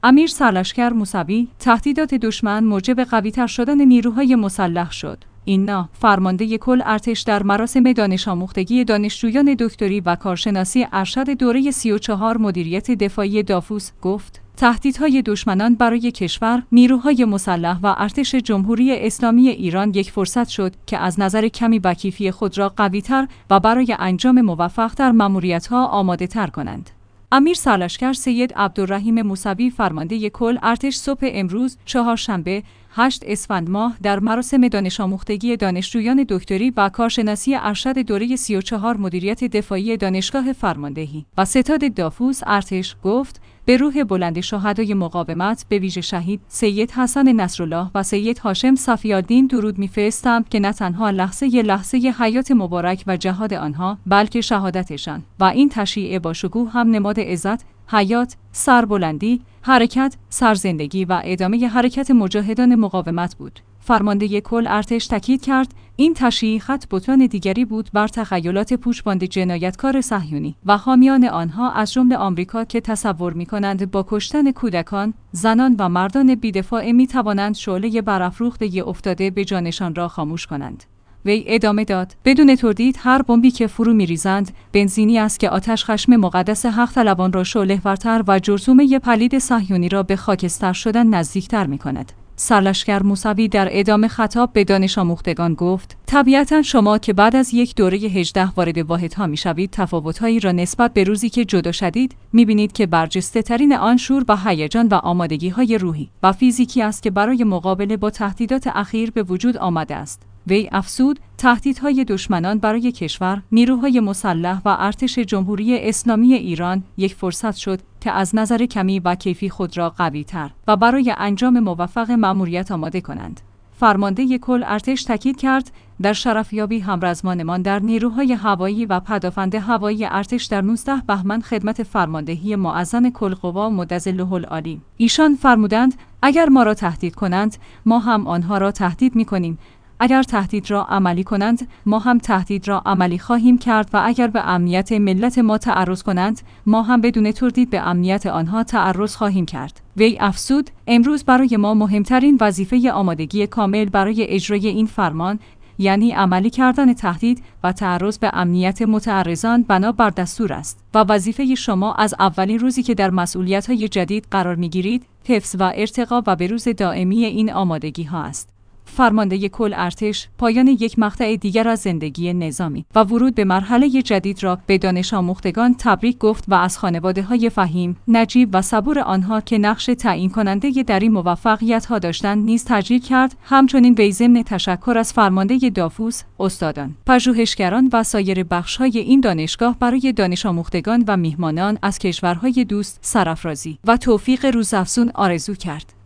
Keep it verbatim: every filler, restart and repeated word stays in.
امیر سرلشکر موسوی تهدیدات دشمن موجب قوی‌تر شدن نیروهای مسلح شد. اینا فرمانده کل ارتش در مراسم دانش آموختگی دانشجویان دکتری و کارشناسی ارشد دوره سی و چهار مدیریت دفاعی دافوس گفت: تهدیدهای دشمنان برای کشور، نیروهای مسلح و ارتش جمهوری اسلامی ایران یک فرصت شد که از نظر کمی و کیفی خود را قوی‌تر و برای انجام موفق‌تر مأموریت‌ها آماده‌تر کنند. امیر سرلشکر سید عبدالرحیم موسوی فرمانده کل ارتش صبح امروز چهارشنبه هشت اسفند ماه در مراسم دانش آموختگی دانشجویان دکتری و کارشناسی ارشد دوره سی و چهار مدیریت دفاعی دانشگاه فرماندهی و ستاد دافوس ارتش گفت: به روح بلند شهدای مقاومت، به ویژه شهید سید حسن نصرالله و سید هاشم صفی‌الدین درود می‌فرستم که نه تنها لحظه ی لحظه ی حیات مبارک و جهاد آنها، بلکه شهادتشان و این تشییع با شکوه هم نماد عزت، حیات، سربلندی، حرکت، سرزندگی و ادامه حرکت مجاهدان مقاومت بود. فرمانده کل ارتش تاکید کرد این تشییع خط بتان دیگری بود بر تخیلات پوشباند جنایتکار صهیونی و حامیان آنها از جمله آمریکا که تصور می‌کنند با کشتن کودکان، زنان و مردان بی‌دفاع می‌توانند شعله برافروخته افتاده به جانشان را خاموش کنند. وی ادامه داد: بدون تردید هر بمبی که فرو می‌ریزند بنزینی است که آتش خشم مقدس حق طلبان را شعله‌ورتر و جرثومه پلید صهیونی را به خاکستر شدن نزدیکتر می‌کند. سرلشکر موسوی در ادامه خطاب به دانش آموختگان گفت: طبیعتاً شما که بعد از یک دوره هجده وارد واحدها می‌شوید تفاوت‌هایی را نسبت به روزی که جدا شدید می‌بینید که برجسته‌ترین آن شور و هیجان و آمادگی‌های روحی و فیزیکی است که برای مقابله با تهدیدات اخیر به وجود آمده است. وی افزود: تهدیدهای دشمنان برای کشور، نیروهای مسلح و ارتش جمهوری اسلامی ایران یک فرصت شد که از نظر کمی و کیفی خود را قوی‌تر و برای انجام موفق مأموریت آماده کنند. فرمانده کل ارتش تاکید کرد در شرفیابی همرزمانمان در نیروهای هوایی و پدافند هوایی ارتش در نوزده بهمن خدمت فرماندهی معظم کل قوا مدظله العالی. ایشان فرمودند اگر ما را تهدید کنند ما هم آنها را تهدید می‌کنیم. اگر تهدید را عملی کنند ما هم تهدید را عملی خواهیم کرد و اگر به امنیت ملت ما تعرض کنند ما هم بدون تردید به امنیت آنها تعرض خواهیم کرد. وی افزود: امروز برای ما مهمترین وظیفه آمادگی کامل برای اجرای این فرمان، یعنی عملی کردن تهدید و تعرض به امنیت متعرضان بنا بر دستور است و وظیفه شما از اولین روزی که در مسئولیت‌های جدید قرار می‌گیرید حفظ و ارتقا و بروز دائمی این آمادگی‌ها است. فرمانده کل ارتش پایان یک مقطع دیگر از زندگی نظامی و ورود به مرحله جدید را به دانش آموختگان تبریک گفت و از خانواده‌های فهیم، نجیب و صبور آنها که نقش تعیین کننده در این موفقیت‌ها داشتند نیز تشکیل کرد. همچنین به ضمن تشکر از فرمانده دافوس، استادان، پژوهشگران و سایر بخش‌های این دانشگاه برای دانش آموختگان و میهمانان از کشورهای دوست سرافرازی و توفیق روزافزون آرزو کرد.